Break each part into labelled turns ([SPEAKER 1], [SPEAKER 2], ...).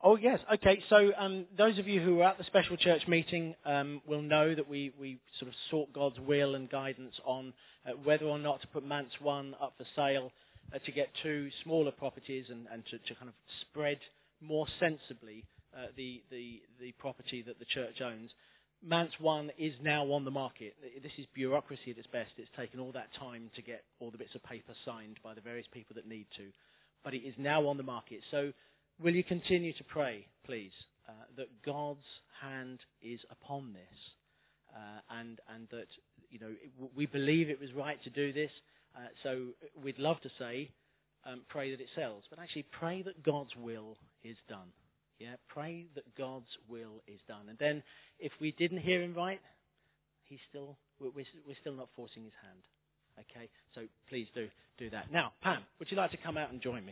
[SPEAKER 1] Oh, yes. Okay. So those of you who were at the special church meeting will know that we sort of sought God's will and guidance on whether or not to put Manse 1 up for sale to get 2 smaller properties and to kind of spread more sensibly the property that the church owns. Manse 1 is now on the market. This is bureaucracy at its best. It's taken all that time to get all the bits of paper signed by the various people that need to. But it is now on the market. So will you continue to pray, please, that God's hand is upon this, and that we believe it was right to do this. So we'd love to say, pray that it sells, but actually pray that God's will is done. Yeah, pray that God's will is done. And then, if we didn't hear him right, we're still not forcing his hand. Okay, so please do that. Now, Pam, would you like to come out and join me?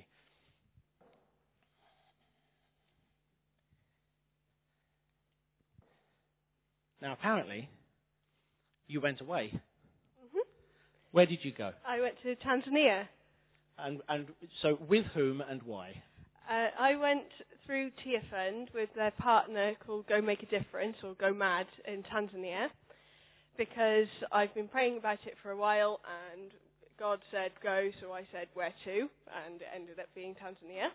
[SPEAKER 1] Now, apparently, you went away.
[SPEAKER 2] Mm-hmm.
[SPEAKER 1] Where did you go?
[SPEAKER 2] I went to Tanzania.
[SPEAKER 1] And so, with whom and why?
[SPEAKER 2] I went through Tia Fund with their partner called Go Make a Difference, or Go Mad, in Tanzania, because I've been praying about it for a while, and God said go, so I said where to, and it ended up being Tanzania.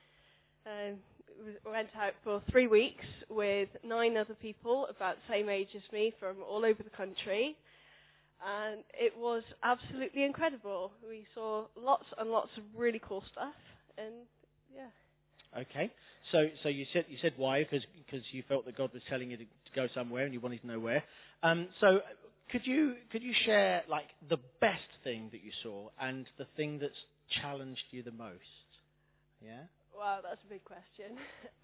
[SPEAKER 2] Went out for 3 weeks with 9 other people about the same age as me from all over the country, and it was absolutely incredible. We saw lots and lots of really cool stuff, and yeah.
[SPEAKER 1] Okay, so you said why, because you felt that God was telling you to go somewhere and you wanted to know where. So could you share like the best thing that you saw and the thing that's challenged you the most? Yeah.
[SPEAKER 2] Wow, that's a big question.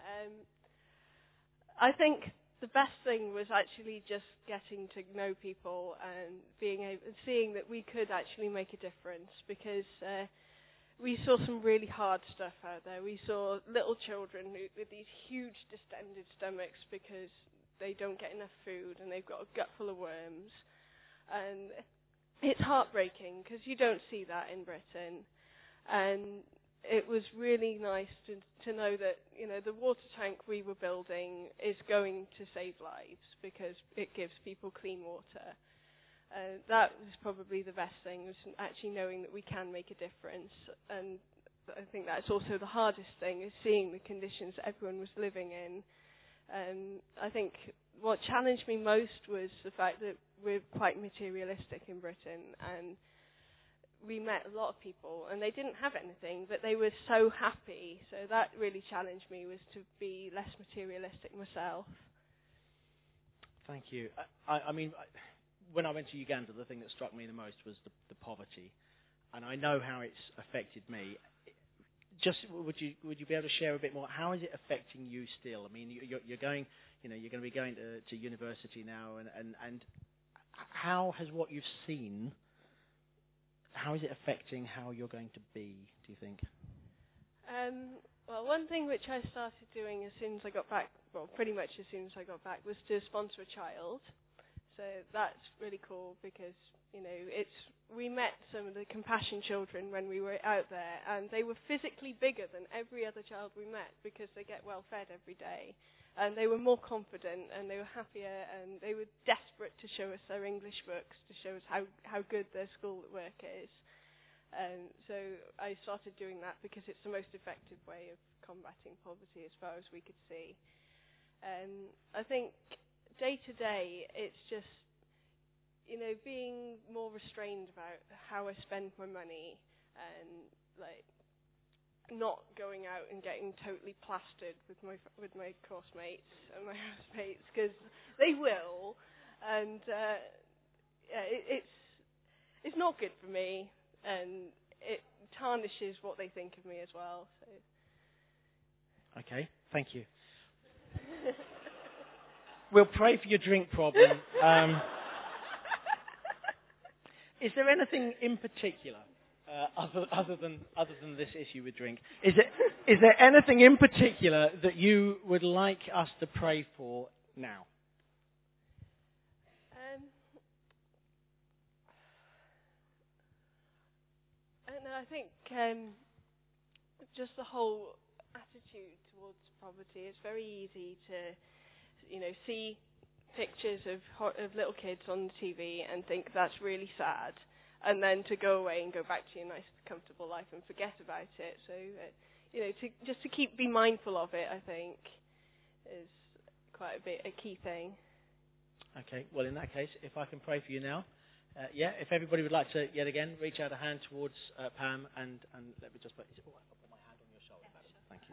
[SPEAKER 2] I think the best thing was actually just getting to know people and seeing that we could actually make a difference, because we saw some really hard stuff out there. We saw little children with these huge distended stomachs because they don't get enough food and they've got a gut full of worms. And it's heartbreaking because you don't see that in Britain. And it was really nice to know that, the water tank we were building is going to save lives because it gives people clean water. That was probably the best thing, was actually knowing that we can make a difference. And I think that's also the hardest thing, is seeing the conditions that everyone was living in. I think what challenged me most was the fact that we're quite materialistic in Britain, and we met a lot of people, and they didn't have anything, but they were so happy. So that really challenged me, was to be less materialistic myself.
[SPEAKER 1] Thank you. I mean, when I went to Uganda, the thing that struck me the most was the poverty, and I know how it's affected me. Just would you be able to share a bit more? How is it affecting you still? I mean, you're going, you're going to be going to university now, and how has what you've seen? How is it affecting how you're going to be, do you think?
[SPEAKER 2] Well, one thing which I started doing as soon as I got back, well, pretty much as soon as I got back, was to sponsor a child. So that's really cool because, we met some of the Compassion children when we were out there, and they were physically bigger than every other child we met because they get well fed every day. And they were more confident, and they were happier, and they were desperate to show us their English books, to show us how good their school work is. So I started doing that because it's the most effective way of combating poverty as far as we could see. I think day to day, it's just, being more restrained about how I spend my money, and not going out and getting totally plastered with my course mates and my housemates, because they will, and it's not good for me, and it tarnishes what they think of me as well. So.
[SPEAKER 1] Okay, thank you. We'll pray for your drink problem. Is there anything in particular, other than this issue with drink? Is there anything in particular that you would like us to pray for now?
[SPEAKER 2] I think just the whole attitude towards poverty. It's very easy to, see pictures of little kids on the TV and think that's really sad, and then to go away and go back to your nice, comfortable life and forget about it. So, to be mindful of it, I think, is quite a key thing.
[SPEAKER 1] Okay, well, in that case, if I can pray for you now. If everybody would like to, yet again, reach out a hand towards Pam, and let me just put my hand on your shoulder. Yeah, sure. Thank you.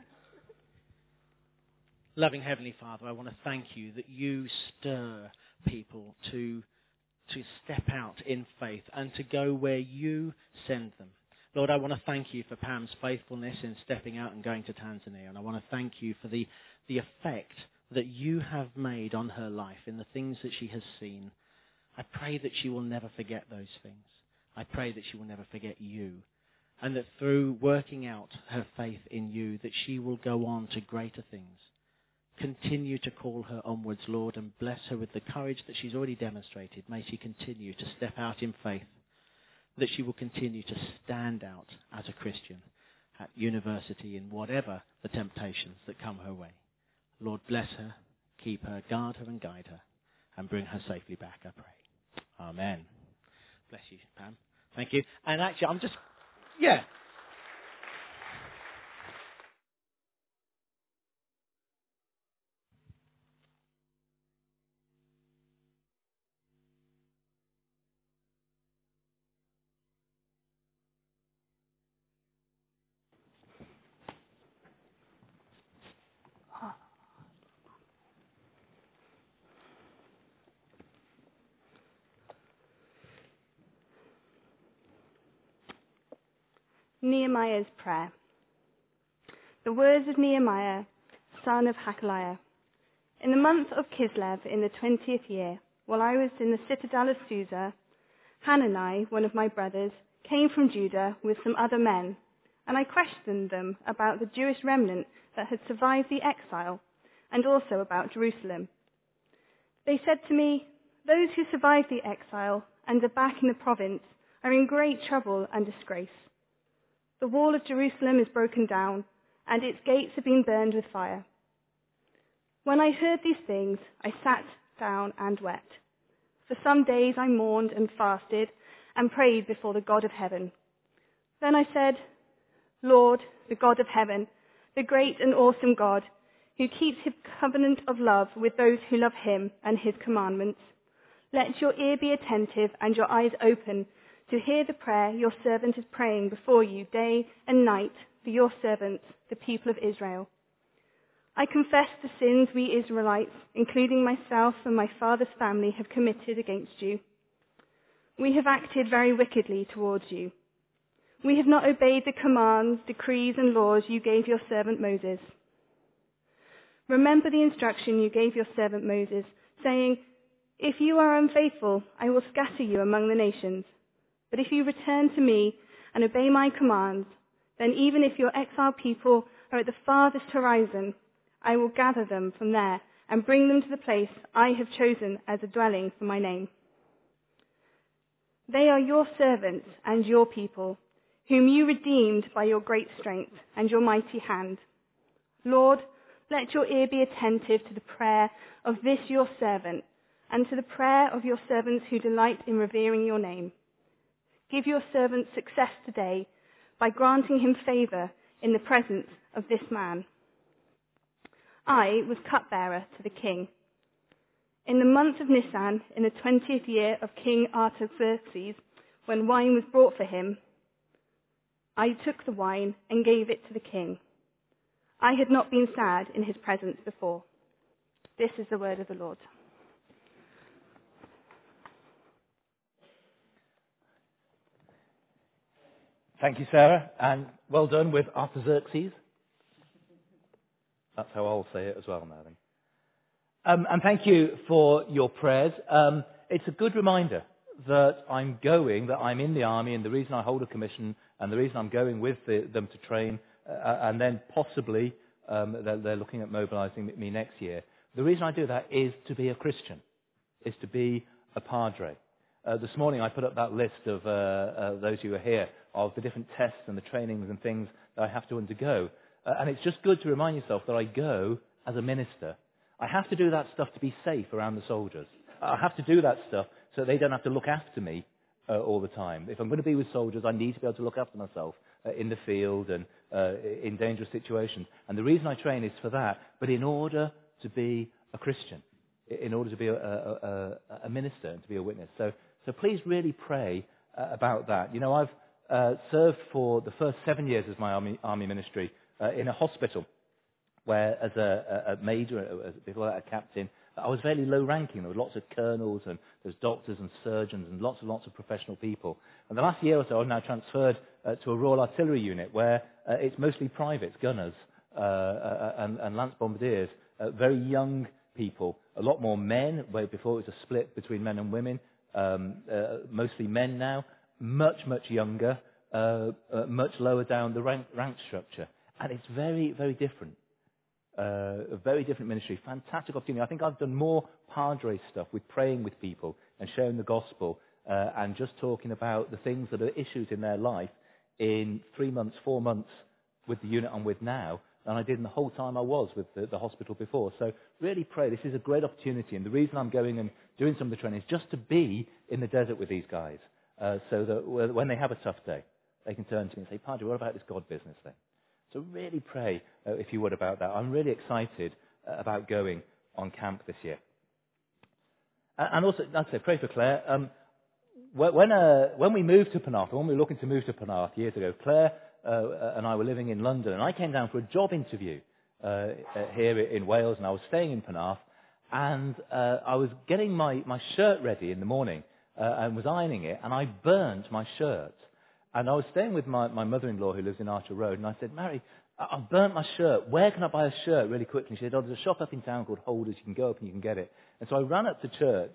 [SPEAKER 1] Loving Heavenly Father, I want to thank you that you stir people to step out in faith and to go where you send them. Lord, I want to thank you for Pam's faithfulness in stepping out and going to Tanzania, and I want to thank you for the effect that you have made on her life in the things that she has seen. I pray that she will never forget those things. I pray that she will never forget you, and that through working out her faith in you, that she will go on to greater things. Continue to call her onwards, Lord, and bless her with the courage that she's already demonstrated. May she continue to step out in faith, that she will continue to stand out as a Christian at university in whatever the temptations that come her way. Lord, bless her, keep her, guard her and guide her, and bring her safely back, I pray. Amen. Bless you, Pam. Thank you. And actually,
[SPEAKER 3] Nehemiah's prayer. The words of Nehemiah, son of Hakaliah. In the month of Kislev, in the 20th year, while I was in the citadel of Susa, Hanani, one of my brothers, came from Judah with some other men, and I questioned them about the Jewish remnant that had survived the exile, and also about Jerusalem. They said to me, "Those who survived the exile and are back in the province are in great trouble and disgrace. The wall of Jerusalem is broken down, and its gates have been burned with fire." When I heard these things, I sat down and wept. For some days I mourned and fasted and prayed before the God of heaven. Then I said, "Lord, the God of heaven, the great and awesome God, who keeps his covenant of love with those who love him and his commandments, let your ear be attentive and your eyes open to hear the prayer your servant is praying before you day and night for your servants, the people of Israel. I confess the sins we Israelites, including myself and my father's family, have committed against you. We have acted very wickedly towards you. We have not obeyed the commands, decrees, and laws you gave your servant Moses. Remember the instruction you gave your servant Moses, saying, 'If you are unfaithful, I will scatter you among the nations. But if you return to me and obey my commands, then even if your exiled people are at the farthest horizon, I will gather them from there and bring them to the place I have chosen as a dwelling for my name. They are your servants and your people, whom you redeemed by your great strength and your mighty hand. Lord, let your ear be attentive to the prayer of this your servant and to the prayer of your servants who delight in revering your name. Give your servant success today by granting him favor in the presence of this man." I was cupbearer to the king. In the month of Nisan, in the 20th year of King Artaxerxes, when wine was brought for him, I took the wine and gave it to the king. I had not been sad in his presence before. This is the word of the Lord.
[SPEAKER 4] Thank you, Sarah, and well done with Artaxerxes. That's how I'll say it as well now then. And thank you for your prayers. It's a good reminder that I'm in the army, and the reason I hold a commission, and the reason I'm going with them to train, and then possibly they're looking at mobilizing me next year. The reason I do that is to be a Christian, is to be a padre. This morning I put up that list of those who are here, of the different tests and the trainings and things that I have to undergo. And it's just good to remind yourself that I go as a minister. I have to do that stuff to be safe around the soldiers. I have to do that stuff so they don't have to look after me all the time. If I'm going to be with soldiers, I need to be able to look after myself in the field and in dangerous situations. And the reason I train is for that, but in order to be a Christian, in order to be a minister and to be a witness. So please really pray about that. You know, I've served for the first 7 years as my army ministry in a hospital, where as a major, before that a captain, I was fairly low ranking. There were lots of colonels and there's doctors and surgeons and lots and lots of professional people. And the last year or so I've now transferred to a Royal Artillery unit where it's mostly privates, gunners and Lance Bombardiers, very young people, a lot more men, where before it was a split between men and women, mostly men now, much younger, much lower down the rank structure. And it's very, very different. A very different ministry. Fantastic opportunity. I think I've done more Padre stuff with praying with people and sharing the gospel and just talking about the things that are issues in their life in 3 months, 4 months with the unit I'm with now than I did in the whole time I was with the hospital before. So really pray. This is a great opportunity. And the reason I'm going and doing some of the training is just to be in the desert with these guys so that when they have a tough day, they can turn to me and say, Padre, what about this God business thing? So really pray, if you would, about that. I'm really excited about going on camp this year. And also, I'd say, pray for Claire. When we moved to Penarth, when we were looking to move to Penarth years ago, Claire and I were living in London, and I came down for a job interview here in Wales, and I was staying in Penarth, and I was getting my shirt ready in the morning and was ironing it, and I burnt my shirt. And I was staying with my mother-in-law who lives in Archer Road, and I said, Mary, I've burnt my shirt. Where can I buy a shirt really quickly? And she said, there's a shop up in town called Holders. You can go up and you can get it. And so I ran up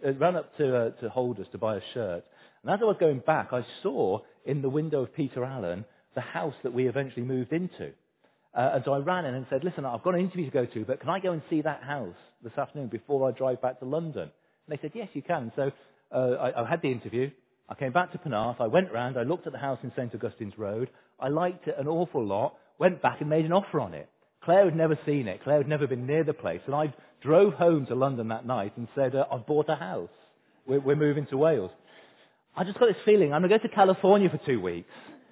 [SPEAKER 4] to Holders to buy a shirt. And as I was going back, I saw in the window of Peter Allen the house that we eventually moved into. And so I ran in and said, listen, I've got an interview to go to, but can I go and see that house this afternoon before I drive back to London? And they said, yes, you can. So I had the interview. I came back to Penarth, I went round, I looked at the house in St Augustine's Road, I liked it an awful lot, went back and made an offer on it. Claire had never seen it, Claire had never been near the place, and I drove home to London that night and said, I've bought a house, we're moving to Wales. I just got this feeling, I'm going to go to California for 2 weeks,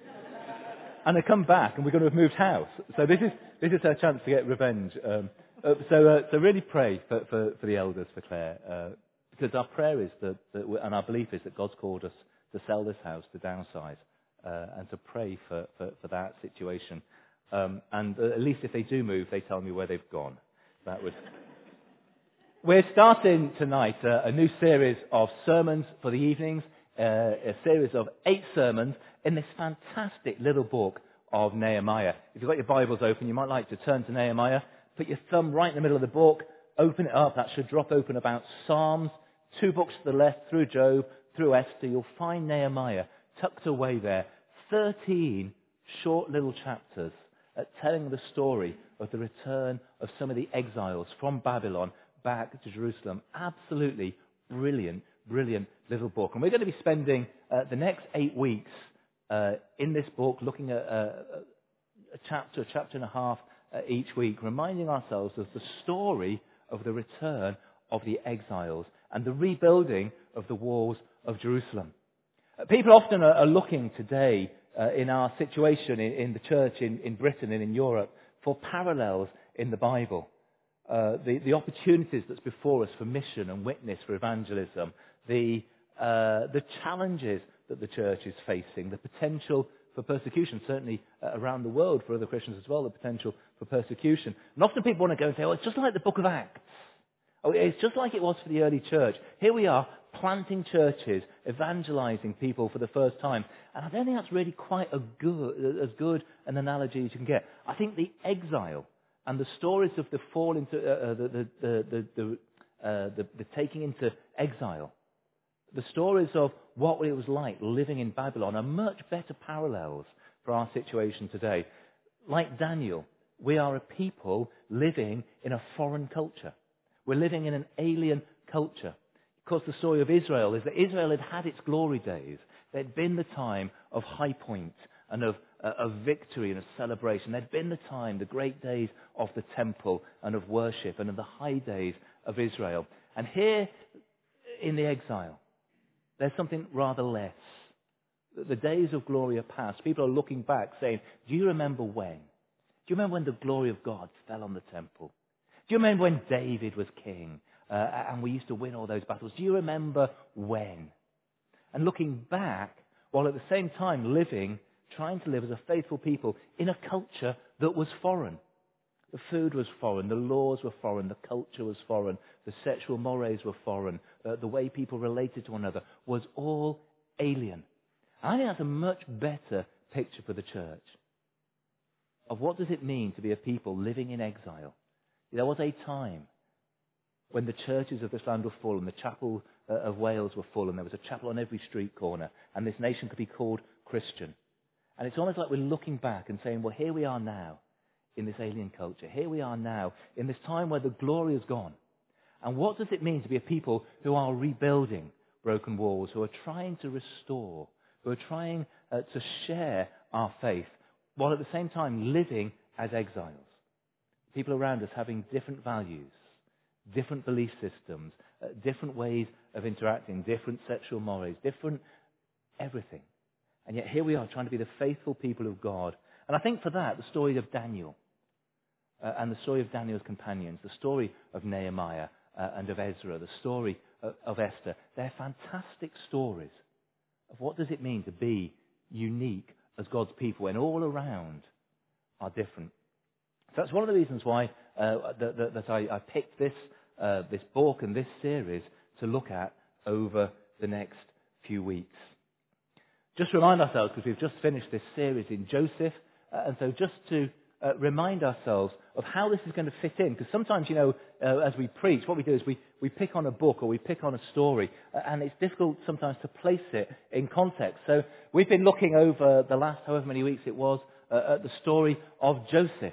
[SPEAKER 4] and I come back and we're going to have moved house. So this is her chance to get revenge. So really pray for the elders, for Claire, because our prayer is and our belief is that God's called us to sell this house, to downsize, and to pray for that situation. And at least if they do move, they tell me where they've gone. We're starting tonight a new series of sermons for the evenings, a series of 8 sermons in this fantastic little book of Nehemiah. If you've got your Bibles open, you might like to turn to Nehemiah, put your thumb right in the middle of the book, open it up. That should drop open about Psalms, 2 books to the left, through Job, through Esther. You'll find Nehemiah tucked away there. 13 short little chapters telling the story of the return of some of the exiles from Babylon back to Jerusalem. Absolutely brilliant little book. And we're going to be spending the next 8 weeks in this book, looking at a chapter and a half each week, reminding ourselves of the story of the return of the exiles and the rebuilding of the walls of Jerusalem. People often are looking today in our situation in the church in Britain and in Europe for parallels in the Bible. The opportunities that's before us for mission and witness, for evangelism, the challenges that the church is facing, the potential for persecution, certainly around the world for other Christians as well, the potential for persecution. And often people want to go and say, it's just like the book of Acts. Oh, it's just like it was for the early church. Here we are, planting churches, evangelizing people for the first time. And I don't think that's really quite as good an analogy as you can get. I think the exile and the stories of the fall into the taking into exile, the stories of what it was like living in Babylon are much better parallels for our situation today. Like Daniel, we are a people living in a foreign culture. We're living in an alien culture. Of course, the story of Israel is that Israel had its glory days. There had been the time of high point and of victory and of celebration. There'd been the time, the great days of the temple and of worship and of the high days of Israel. And here in the exile, there's something rather less. The days of glory are past. People are looking back saying, do you remember when? Do you remember when the glory of God fell on the temple? Do you remember when David was king and we used to win all those battles? Do you remember when? And looking back, while at the same time trying to live as a faithful people in a culture that was foreign. The food was foreign, the laws were foreign, the culture was foreign, the sexual mores were foreign, the way people related to one another was all alien. I think that's a much better picture for the church of what does it mean to be a people living in exile. There was a time when the churches of this land were full and the chapel of Wales were full and there was a chapel on every street corner and this nation could be called Christian. And it's almost like we're looking back and saying, well, here we are now in this alien culture. Here we are now in this time where the glory is gone. And what does it mean to be a people who are rebuilding broken walls, who are trying to restore, who are trying to share our faith, while at the same time living as exiles? People around us having different values, different belief systems, different ways of interacting, different sexual mores, different everything. And yet here we are trying to be the faithful people of God. And I think for that, the story of Daniel and the story of Daniel's companions, the story of Nehemiah and of Ezra, the story of Esther, they're fantastic stories of what does it mean to be unique as God's people when all around are different. So that's one of the reasons why that I picked this book and this series to look at over the next few weeks. Just remind ourselves, because we've just finished this series in Joseph, and so just to remind ourselves of how this is going to fit in. Because sometimes, as we preach, what we do is we pick on a book or we pick on a story, and it's difficult sometimes to place it in context. So we've been looking over the last however many weeks it was at the story of Joseph.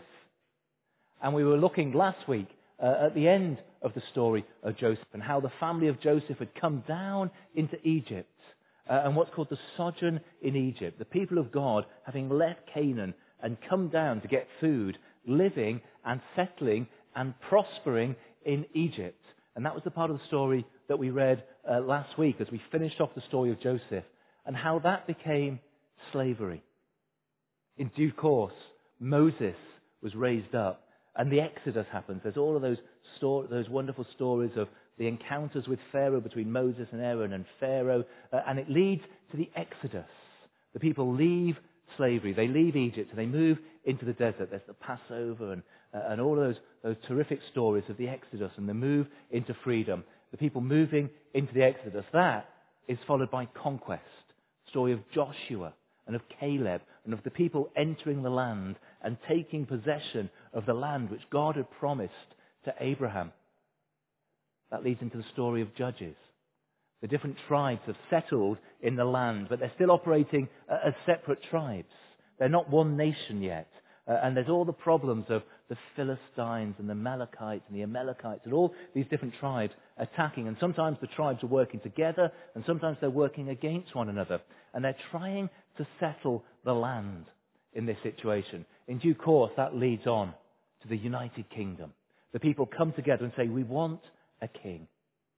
[SPEAKER 4] And we were looking last week at the end of the story of Joseph and how the family of Joseph had come down into Egypt and what's called the sojourn in Egypt. The people of God having left Canaan and come down to get food, living and settling and prospering in Egypt. And that was the part of the story that we read last week as we finished off the story of Joseph and how that became slavery. In due course, Moses was raised up and the Exodus happens. There's all of those wonderful stories of the encounters with Pharaoh between Moses and Aaron and Pharaoh, and it leads to the Exodus. The people leave slavery, they leave Egypt, and they move into the desert. There's the Passover and all of those terrific stories of the Exodus and the move into freedom. The people moving into the Exodus. That is followed by conquest. The story of Joshua and of Caleb and of the people entering the land and taking possession of the land which God had promised to Abraham. That leads into the story of Judges. The different tribes have settled in the land, but they're still operating as separate tribes. They're not one nation yet. And there's all the problems of the Philistines and the Amalekites and all these different tribes attacking. And sometimes the tribes are working together, and sometimes they're working against one another. And they're trying to settle the land in this situation. In due course, that leads on to the United Kingdom. The people come together and say, we want a king.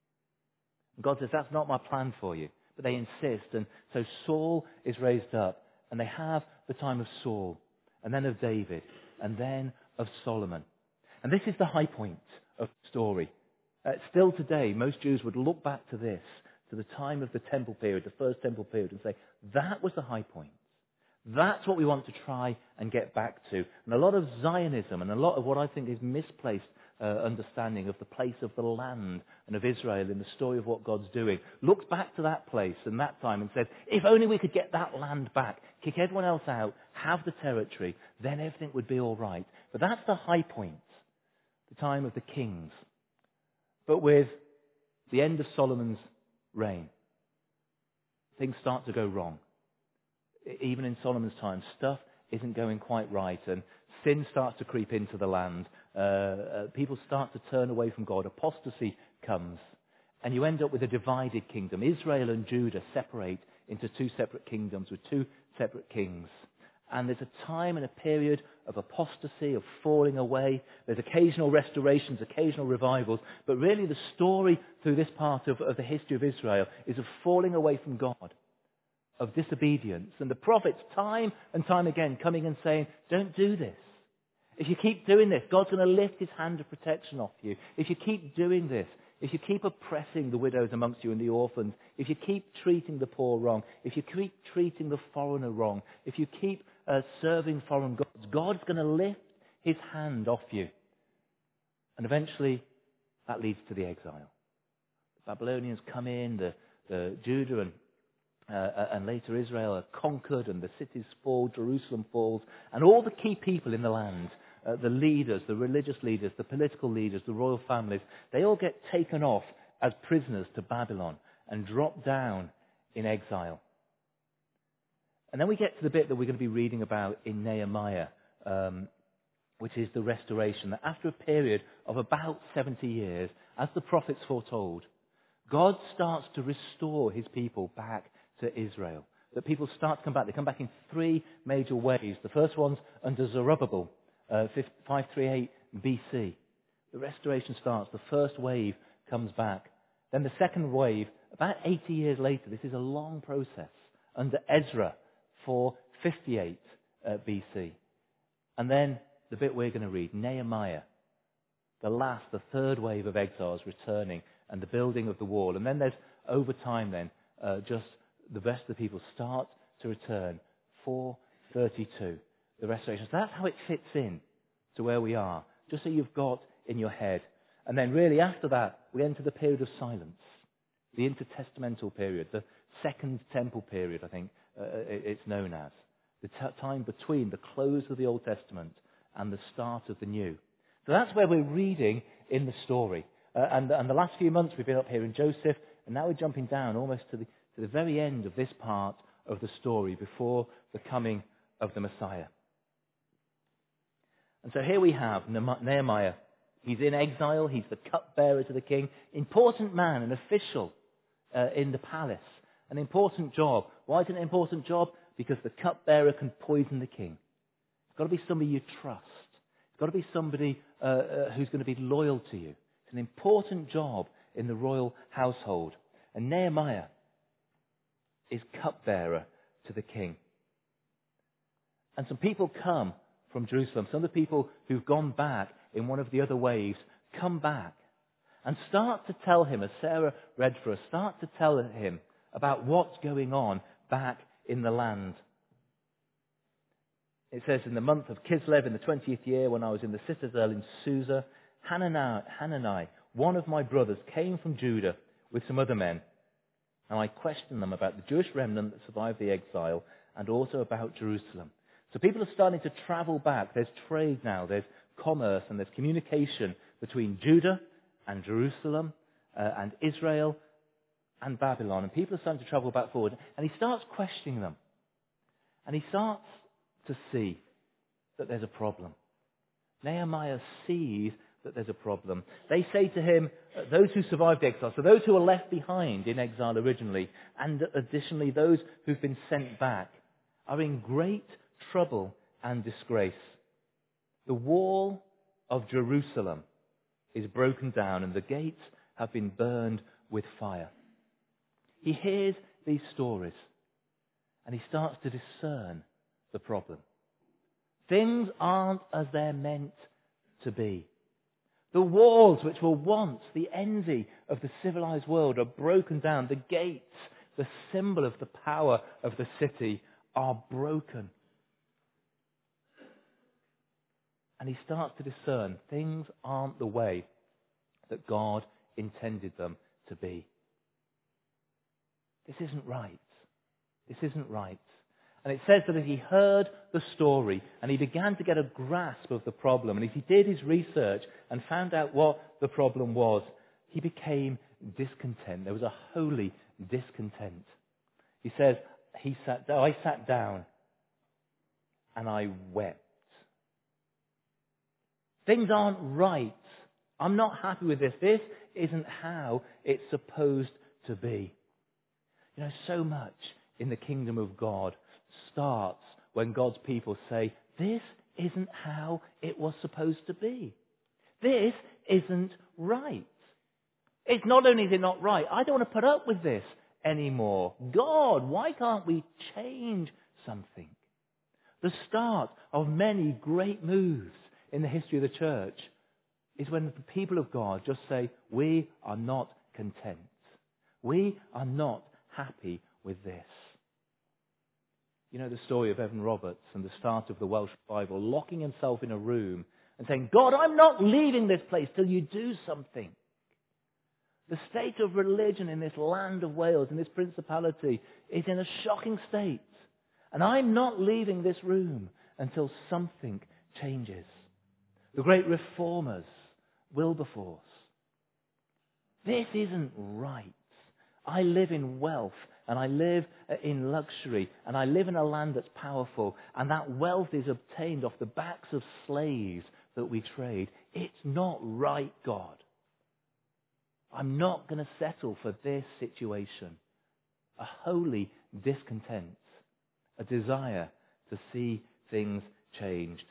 [SPEAKER 4] And God says, that's not my plan for you. But they insist. And so Saul is raised up. And they have the time of Saul. And then of David. And then of Solomon. And this is the high point of the story. Still today, most Jews would look back to this, to the time of the temple period, the first temple period, and say, that was the high point. That's what we want to try and get back to. And a lot of Zionism and a lot of what I think is misplaced understanding of the place of the land and of Israel in the story of what God's doing, looked back to that place and that time and said, if only we could get that land back, kick everyone else out, have the territory, then everything would be all right. But that's the high point, the time of the kings. But with the end of Solomon's reign, things start to go wrong. Even in Solomon's time, stuff isn't going quite right, and sin starts to creep into the land. People start to turn away from God. Apostasy comes, and you end up with a divided kingdom. Israel and Judah separate into two separate kingdoms with two separate kings. And there's a time and a period of apostasy, of falling away. There's occasional restorations, occasional revivals. But really the story through this part of the history of Israel is of falling away from God, of disobedience. And the prophets time and time again coming and saying, don't do this. If you keep doing this, God's going to lift his hand of protection off you. If you keep doing this, if you keep oppressing the widows amongst you and the orphans, if you keep treating the poor wrong, if you keep treating the foreigner wrong, if you keep serving foreign gods, God's going to lift his hand off you. And eventually, that leads to the exile. The Babylonians come in, the Judah and later Israel are conquered, and the cities fall, Jerusalem falls, and all the key people in the land, the leaders, the religious leaders, the political leaders, the royal families, they all get taken off as prisoners to Babylon and drop down in exile. And then we get to the bit that we're going to be reading about in Nehemiah, which is the restoration. That after a period of about 70 years, as the prophets foretold, God starts to restore his people back to Israel. That people start to come back. They come back in three major ways. The first one's under Zerubbabel, 538 BC. The restoration starts. The first wave comes back. Then the second wave, about 80 years later, this is a long process, under Ezra, 458 BC. And then the bit we're going to read, Nehemiah, the third wave of exiles returning and the building of the wall. And then there's, over time then, just the rest of the people start to return, 432, the restoration. So that's how it fits in to where we are, just so you've got in your head. And then really after that, we enter the period of silence, the intertestamental period, the Second Temple period, I think it's known as. The time between the close of the Old Testament and the start of the New. So that's where we're reading in the story. And the last few months we've been up here in Joseph, and now we're jumping down almost to the very end of this part of the story before the coming of the Messiah. And so here we have Nehemiah. He's in exile. He's the cupbearer to the king. Important man, an official in the palace. An important job. Why is it an important job? Because the cupbearer can poison the king. It's got to be somebody you trust. It's got to be somebody who's going to be loyal to you. It's an important job in the royal household. And Nehemiah is cupbearer to the king. And some people come from Jerusalem. Some of the people who've gone back in one of the other waves come back and start to tell him, as Sarah read for us, start to tell him about what's going on back in the land. It says, in the month of Kislev, in the 20th year, when I was in the citadel in Susa, Hanani, one of my brothers, came from Judah with some other men. And I questioned them about the Jewish remnant that survived the exile and also about Jerusalem. So people are starting to travel back. There's trade now, there's commerce, and there's communication between Judah and Jerusalem and Israel and Babylon. And people are starting to travel back forward. And he starts questioning them. And he starts to see that there's a problem. Nehemiah sees that there's a problem. They say to him, those who survived exile, so those who were left behind in exile originally, and additionally those who've been sent back, are in great trouble and disgrace. The wall of Jerusalem is broken down and the gates have been burned with fire. He hears these stories and he starts to discern the problem. Things aren't as they're meant to be. The walls, which were once the envy of the civilized world, are broken down. The gates, the symbol of the power of the city, are broken. And he starts to discern things aren't the way that God intended them to be. This isn't right. This isn't right. And it says that as he heard the story and he began to get a grasp of the problem, and as he did his research and found out what the problem was, he became discontent. There was a holy discontent. He says, I sat down and I wept. Things aren't right. I'm not happy with this. This isn't how it's supposed to be. You know, so much in the kingdom of God starts when God's people say, this isn't how it was supposed to be. This isn't right. It's not only is it not right, I don't want to put up with this anymore. God, why can't we change something? The start of many great moves in the history of the church is when the people of God just say, we are not content. We are not happy with this. You know the story of Evan Roberts and the start of the Welsh Bible, locking himself in a room and saying, God, I'm not leaving this place till you do something. The state of religion in this land of Wales, in this principality, is in a shocking state. And I'm not leaving this room until something changes. The great reformers, Wilberforce. This isn't right. I live in wealth, and I live in luxury, and I live in a land that's powerful, and that wealth is obtained off the backs of slaves that we trade. It's not right, God. I'm not going to settle for this situation. A holy discontent, a desire to see things changed.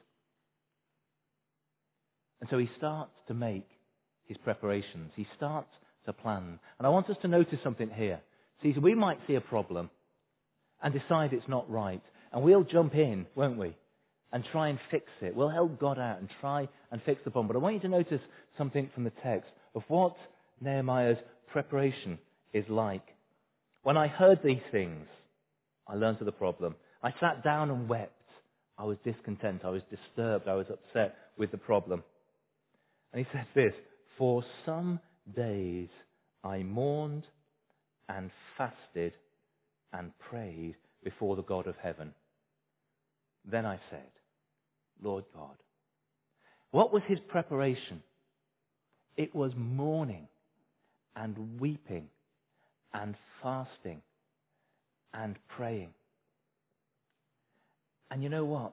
[SPEAKER 4] And so he starts to make his preparations. He starts to plan. And I want us to notice something here. See, so we might see a problem and decide it's not right. And we'll jump in, won't we? And try and fix it. We'll help God out and try and fix the problem. But I want you to notice something from the text of what Nehemiah's preparation is like. When I heard these things, I learned of the problem. I sat down and wept. I was discontent. I was disturbed. I was upset with the problem. And he says this, for some days I mourned and fasted and prayed before the God of heaven. Then I said, Lord God. What was his preparation? It was mourning and weeping and fasting and praying. And you know what?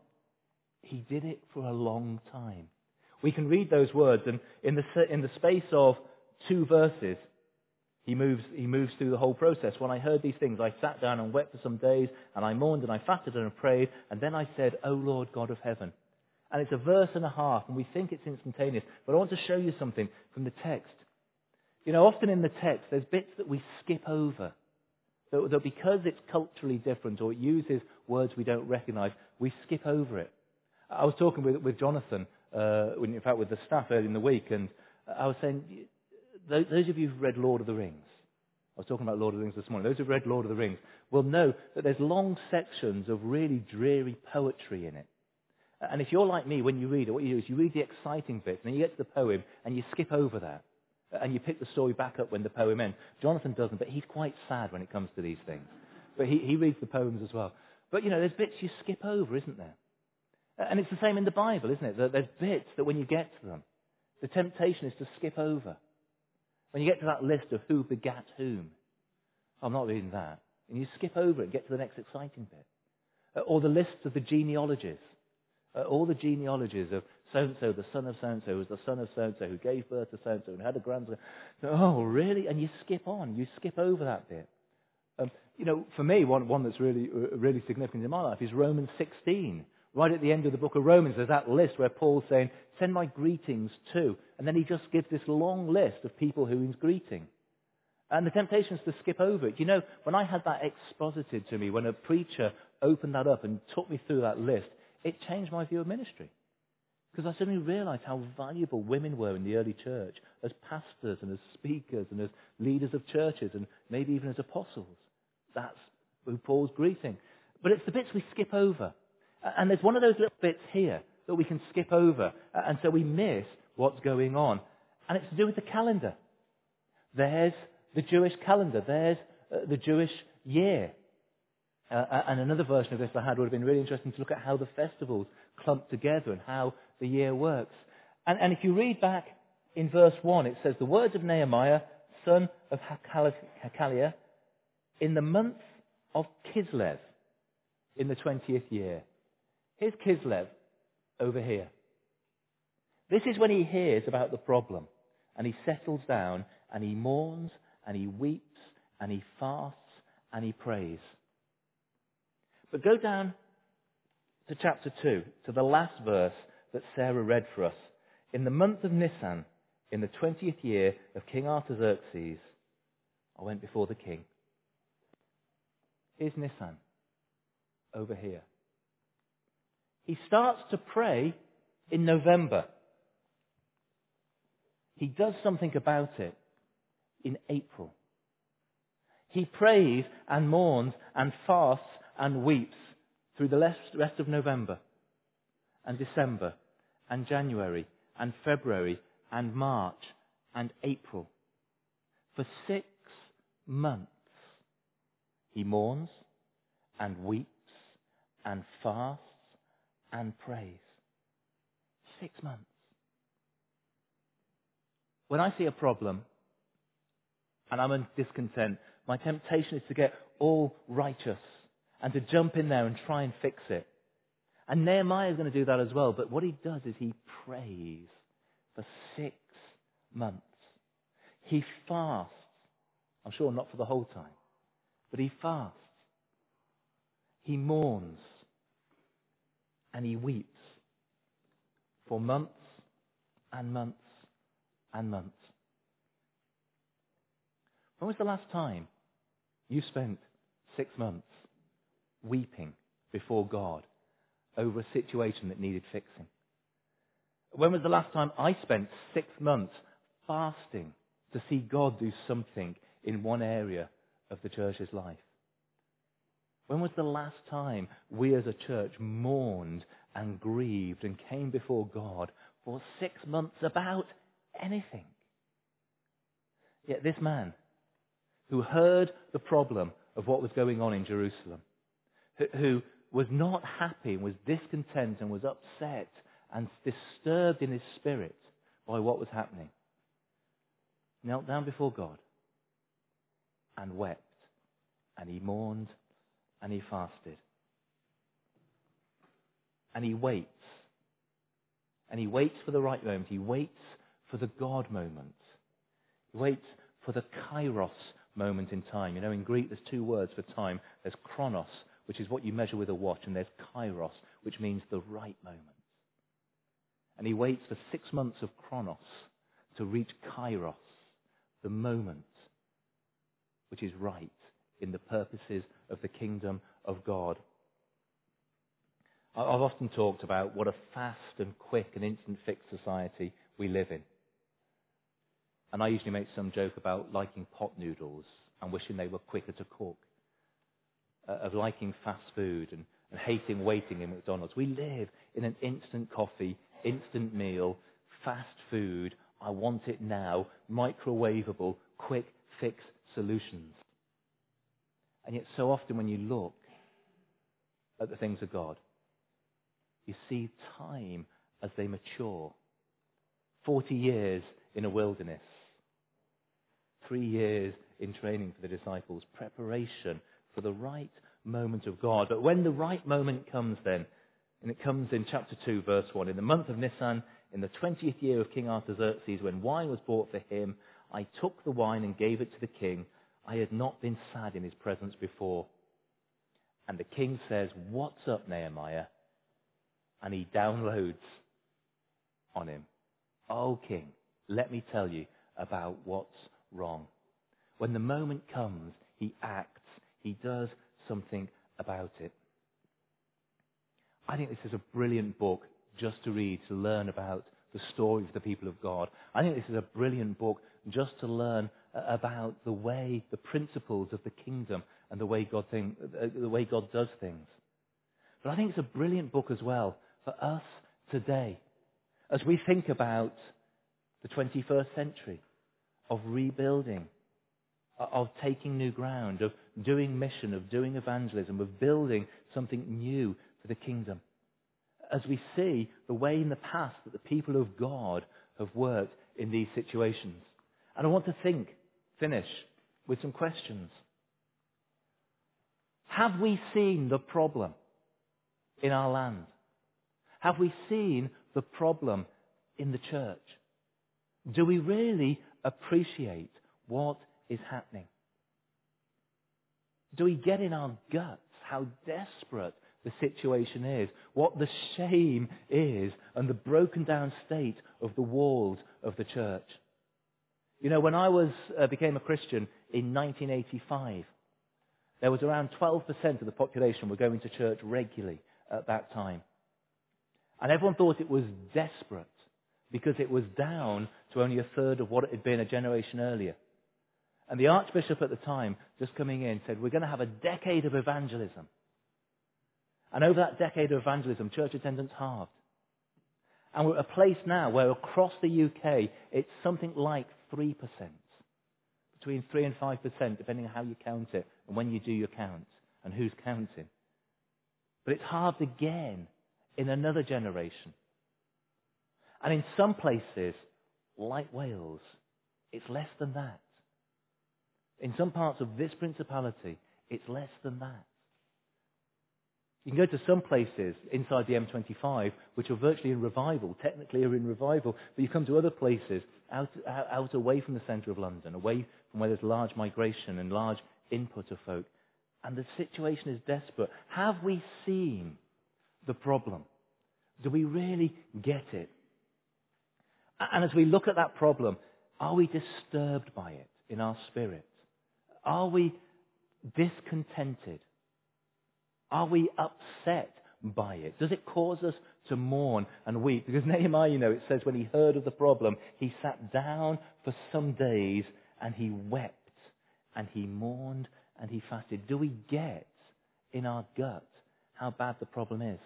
[SPEAKER 4] He did it for a long time. We can read those words, and in the space of 2 verses, he moves through the whole process. When I heard these things, I sat down and wept for some days, and I mourned and I fasted and I prayed, and then I said, O Lord God of heaven. And it's a verse and a half, and we think it's instantaneous. But I want to show you something from the text. You know, often in the text, there's bits that we skip over. That because it's culturally different or it uses words we don't recognize, we skip over it. I was talking with Jonathan, in fact with the staff earlier in the week, and I was saying, those of you who've read Lord of the Rings, I was talking about Lord of the Rings this morning, those who've read Lord of the Rings will know that there's long sections of really dreary poetry in it. And if you're like me, when you read it, what you do is you read the exciting bits, and then you get to the poem, and you skip over that. And you pick the story back up when the poem ends. Jonathan doesn't, but he's quite sad when it comes to these things. But he reads the poems as well. But, you know, there's bits you skip over, isn't there? And it's the same in the Bible, isn't it? There's bits that when you get to them, the temptation is to skip over. When you get to that list of who begat whom, I'm not reading that. And you skip over it and get to the next exciting bit. Or the lists of the genealogies. All the genealogies of so-and-so, the son of so-and-so, who was the son of so-and-so, who gave birth to so-and-so, and had a grandson. Oh, really? And you skip on. You skip over that bit. You know, for me, one that's really significant in my life is Romans 16. Right at the end of the book of Romans, there's that list where Paul's saying, send my greetings to. And then he just gives this long list of people who he's greeting. And the temptation is to skip over it. You know, when I had that exposited to me, when a preacher opened that up and took me through that list, it changed my view of ministry. Because I suddenly realized how valuable women were in the early church as pastors and as speakers and as leaders of churches and maybe even as apostles. That's who Paul's greeting. But it's the bits we skip over. And there's one of those little bits here that we can skip over. And so we miss what's going on. And it's to do with the calendar. There's the Jewish calendar. There's the Jewish year. And another version of this I had would have been really interesting to look at how the festivals clump together and how the year works. And if you read back in verse 1, it says, the words of Nehemiah, son of Hakaliah, in the month of Kislev, in the 20th year. Here's Kislev over here. This is when he hears about the problem, and he settles down, and he mourns, and he weeps, and he fasts, and he prays. But go down to chapter 2, to the last verse that Sarah read for us. In the month of Nisan, in the 20th year of King Artaxerxes, I went before the king. Here's Nisan, over here. He starts to pray in November. He does something about it in April. He prays and mourns and fasts and weeps through the rest of November and December and January and February and March and April. For 6 months, he mourns and weeps and fasts and prays. 6 months. When I see a problem and I'm in discontent, my temptation is to get all righteous and to jump in there and try and fix it. And Nehemiah is going to do that as well. But what he does is he prays for 6 months. He fasts. I'm sure not for the whole time, but he fasts. He mourns and he weeps for months and months and months. When was the last time you spent 6 months weeping before God over a situation that needed fixing? When was the last time I spent 6 months fasting to see God do something in one area of the church's life? When was the last time we as a church mourned and grieved and came before God for 6 months about anything? Yet this man, who heard the problem of what was going on in Jerusalem, who was not happy and was discontent and was upset and disturbed in his spirit by what was happening, knelt down before God and wept, and he mourned and he fasted. And he waits. And he waits for the right moment. He waits for the God moment. He waits for the kairos moment in time. You know, in Greek there's 2 words for time. There's chronos, which is what you measure with a watch, and there's kairos, which means the right moment. And he waits for 6 months of chronos to reach kairos, the moment which is right in the purposes of the kingdom of God. I've often talked about what a fast and quick and instant fix society we live in. And I usually make some joke about liking pot noodles and wishing they were quicker to cook, of liking fast food and hating waiting in McDonald's. We live in an instant coffee, instant meal, fast food, I want it now, microwavable, quick fix solutions. And yet so often when you look at the things of God, you see time as they mature. 40 years in a wilderness. 3 years in training for the disciples. Preparation for the right moment of God. But when the right moment comes then, and it comes in chapter 2, verse 1, in the month of Nisan, in the 20th year of King Artaxerxes, when wine was brought for him, I took the wine and gave it to the king. I had not been sad in his presence before. And the king says, "What's up, Nehemiah?" And he downloads on him. "Oh, king, let me tell you about what's wrong." When the moment comes, he acts. He does something about it. I think this is a brilliant book just to read, to learn about the story of the people of God. I think this is a brilliant book just to learn about the way, the principles of the kingdom and the way God does things. But I think it's a brilliant book as well for us today, as we think about the 21st century, of rebuilding, of taking new ground, of doing mission, of doing evangelism, of building something new for the kingdom. As we see the way in the past that the people of God have worked in these situations. And I want to finish with some questions. Have we seen the problem in our land? Have we seen the problem in the church? Do we really appreciate what is happening? Do we get in our guts how desperate the situation is, what the shame is, and the broken down state of the walls of the church. You know, when I became a Christian in 1985, there was around 12% of the population were going to church regularly at that time. And everyone thought it was desperate because it was down to only a third of what it had been a generation earlier. And the Archbishop at the time, just coming in, said, we're going to have a decade of evangelism. And over that decade of evangelism, church attendance halved. And we're at a place now where across the UK, it's something like 3%. Between 3 and 5%, depending on how you count it and when you do your count and who's counting. But it's halved again in another generation. And in some places, like Wales, it's less than that. In some parts of this principality, it's less than that. You can go to some places inside the M25 which are virtually in revival, technically are in revival, but you come to other places out away from the centre of London, away from where there's large migration and large input of folk, and the situation is desperate. Have we seen the problem? Do we really get it? And as we look at that problem, are we disturbed by it in our spirit? Are we discontented? Are we upset by it? Does it cause us to mourn and weep? Because Nehemiah, you know, it says when he heard of the problem, he sat down for some days and he wept and he mourned and he fasted. Do we get in our gut how bad the problem is?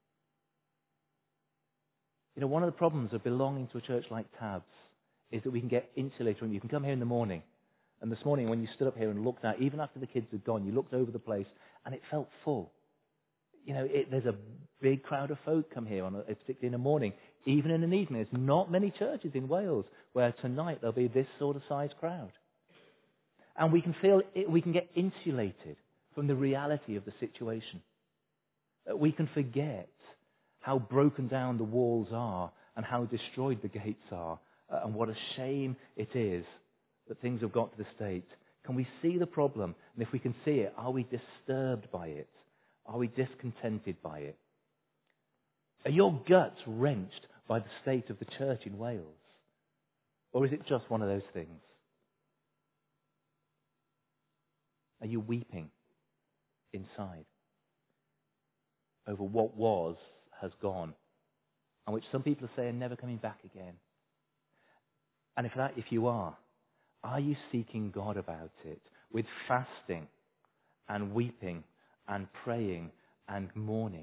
[SPEAKER 4] You know, one of the problems of belonging to a church like Tabs is that we can get insulated. You can come here in the morning, and this morning when you stood up here and looked out, even after the kids had gone, you looked over the place and it felt full. You know, there's a big crowd of folk come here, particularly in the morning. Even in an evening, there's not many churches in Wales where tonight there'll be this sort of size crowd. And we can feel we can get insulated from the reality of the situation. We can forget how broken down the walls are and how destroyed the gates are, and what a shame it is that things have got to the state. Can we see the problem? And if we can see it, are we disturbed by it? Are we discontented by it? Are your guts wrenched by the state of the church in Wales? Or is it just one of those things? Are you weeping inside over what has gone, and which some people are saying never coming back again? And if you are you seeking God about it with fasting and weeping and praying and mourning?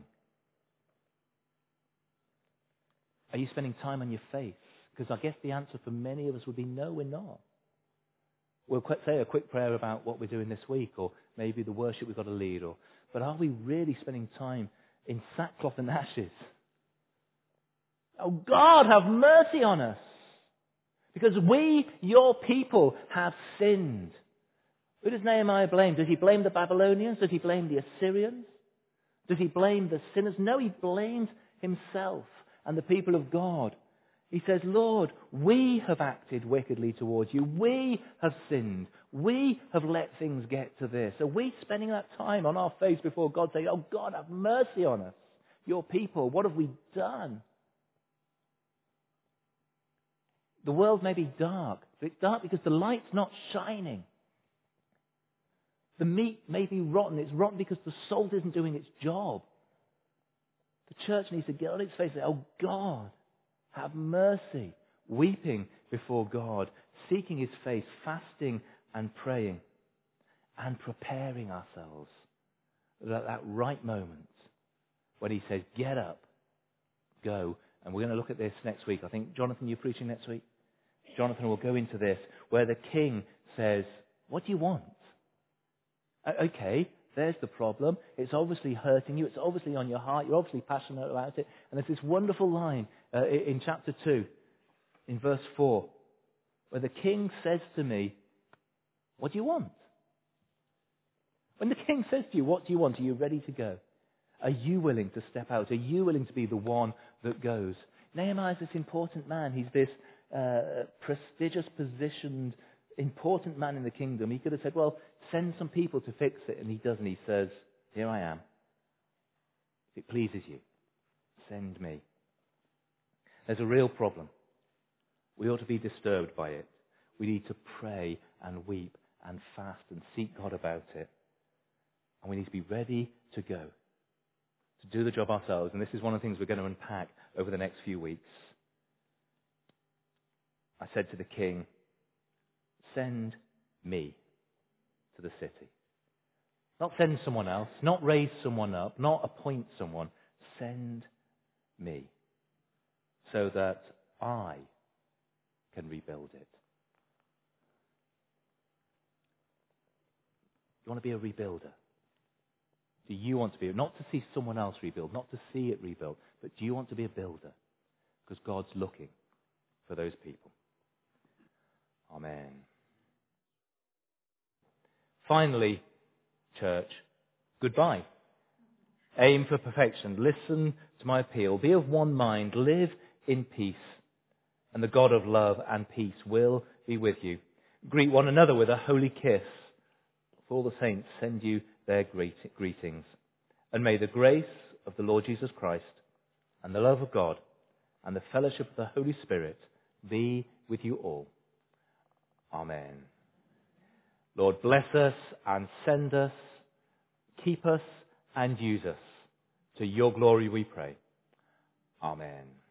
[SPEAKER 4] Are you spending time on your faith? Because I guess the answer for many of us would be no, we're not. We'll say a quick prayer about what we're doing this week, or maybe the worship we've got to lead, but are we really spending time in sackcloth and ashes? Oh God, have mercy on us! Because we, your people, have sinned. Who does Nehemiah blame? Does he blame the Babylonians? Does he blame the Assyrians? Does he blame the sinners? No, he blames himself and the people of God. He says, Lord, we have acted wickedly towards you. We have sinned. We have let things get to this. Are we spending that time on our face before God saying, oh God, have mercy on us, your people? What have we done? The world may be dark, but it's dark because the light's not shining. The meat may be rotten. It's rotten because the salt isn't doing its job. The church needs to get on its face and say, oh God, have mercy. Weeping before God, seeking his face, fasting and praying, and preparing ourselves at that right moment when he says, get up, go. And we're going to look at this next week. I think, Jonathan, you're preaching next week? Jonathan will go into this, where the king says, what do you want? Okay, there's the problem. It's obviously hurting you. It's obviously on your heart. You're obviously passionate about it. And there's this wonderful line in chapter 2, in verse 4, where the king says to me, what do you want? When the king says to you, what do you want? Are you ready to go? Are you willing to step out? Are you willing to be the one that goes? Nehemiah is this important man. He's this prestigious, positioned, important man in the kingdom. He could have said, well, send some people to fix it. And he doesn't. He says, here I am. If it pleases you, send me. There's a real problem. We ought to be disturbed by it. We need to pray and weep and fast and seek God about it. And we need to be ready to go, to do the job ourselves. And this is one of the things we're going to unpack over the next few weeks. I said to the king, send me to the city. Not send someone else, not raise someone up, not appoint someone. Send me so that I can rebuild it. You want to be a rebuilder? Do you want to be, not to see someone else rebuild, not to see it rebuilt, but do you want to be a builder? Because God's looking for those people. Amen. Finally, church, goodbye. Aim for perfection. Listen to my appeal. Be of one mind. Live in peace. And the God of love and peace will be with you. Greet one another with a holy kiss. For all the saints send you their greetings. And may the grace of the Lord Jesus Christ and the love of God and the fellowship of the Holy Spirit be with you all. Amen. Lord, bless us and send us, keep us and use us. To your glory we pray. Amen.